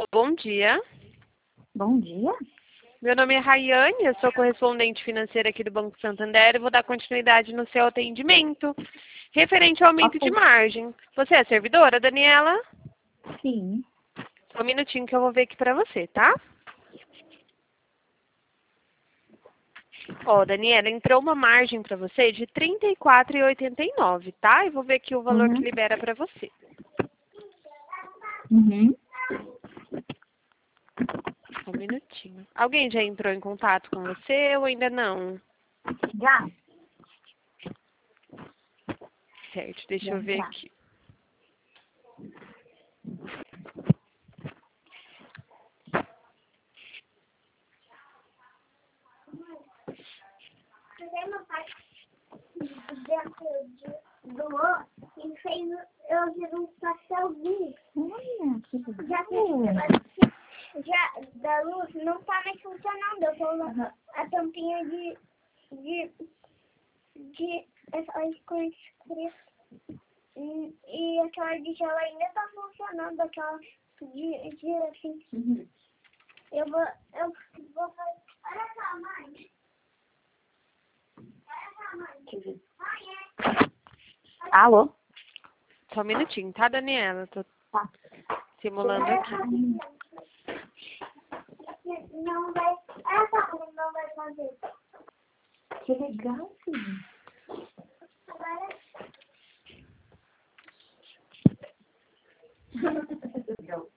Bom dia. Bom dia. Meu nome é Rayane, eu sou correspondente financeira aqui do Banco Santander e vou dar continuidade no seu atendimento referente ao aumento de margem. Você é servidora, Daniela? Sim. Só um minutinho que eu vou ver aqui pra você, tá? Ó, Daniela, entrou uma margem pra você de R$ 34,89, tá? Eu vou ver aqui o valor que libera pra você. Só um minutinho. Alguém já entrou em contato com você ou ainda não? Já? Certo, deixa Já eu ver tá. aqui. Meu pai doou e fez eu fiz um pastelzinho. Olha, que Já legal. da luz não tá mais funcionando. Eu tô a tampinha de essa escura. E aquela de gel ainda tá funcionando, aquela de assim. Eu vou fazer. Olha só, mãe. Alô? Só um minutinho, tá, Daniela? Tô Tá. simulando aqui. Não vai. Olha só, não vai fazer. Que legal, filho. Agora. Legal.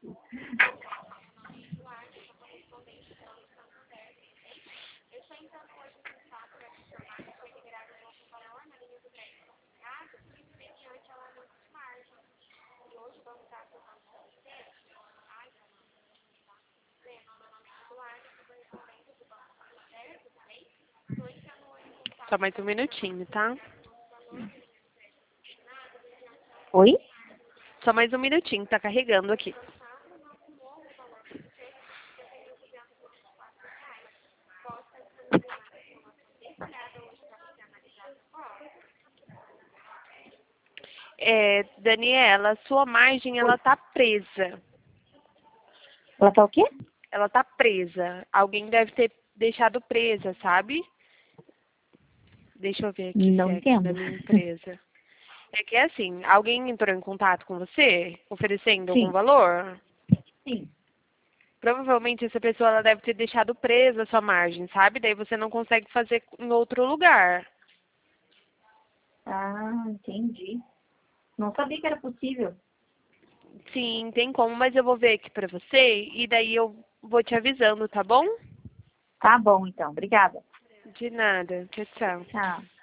Só mais um minutinho, tá? Oi? Só mais um minutinho, tá carregando aqui. Daniela, sua margem, ela tá presa. Ela tá o quê? Ela tá presa. Alguém deve ter deixado presa, sabe? Deixa eu ver aqui Não se é aqui entendo. na minha empresa. É que é assim, alguém entrou em contato com você, oferecendo algum Sim. valor? Sim. Provavelmente essa pessoa ela deve ter deixado presa a sua margem, sabe? Daí você não consegue fazer em outro lugar. Ah, entendi. Não sabia que era possível. Sim, tem como, mas eu vou ver aqui pra você e daí eu vou te avisando, tá bom? Tá bom, então. Obrigada. De nada. Tchau, tchau. Tchau.